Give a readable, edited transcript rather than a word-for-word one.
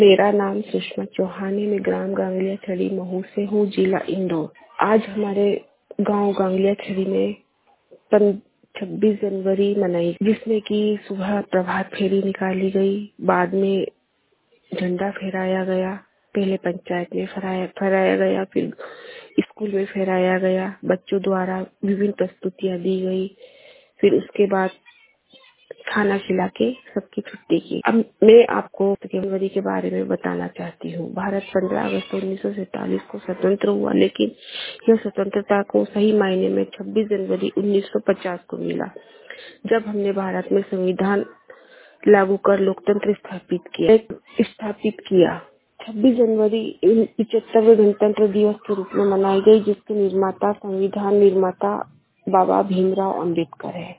मेरा नाम सुषमा चौहान है। मैं ग्राम गांगलिया छड़ी महू से हूँ, जिला इंदौर। आज हमारे गांव गांगलिया छड़ी में 26 जनवरी मनाई, जिसमें कि सुबह प्रभात फेरी निकाली गई, बाद में झंडा फहराया गया। पहले पंचायत में फहराया गया, फिर स्कूल में फहराया गया। बच्चों द्वारा विभिन्न प्रस्तुतियां दी गई। फिर उसके बाद खाना खिला के सबकी छुट्टी की। अब मैं आपको जनवरी के बारे में बताना चाहती हूँ। भारत 15 अगस्त 1947 को स्वतंत्र हुआ, लेकिन यह स्वतंत्रता को सही मायने में 26 जनवरी 1950 को मिला, जब हमने भारत में संविधान लागू कर लोकतंत्र स्थापित किया। 26 जनवरी 75वें गणतंत्र दिवस के रूप में मनाई गई, जिसके निर्माता संविधान निर्माता बाबा भीमराव अम्बेडकर है।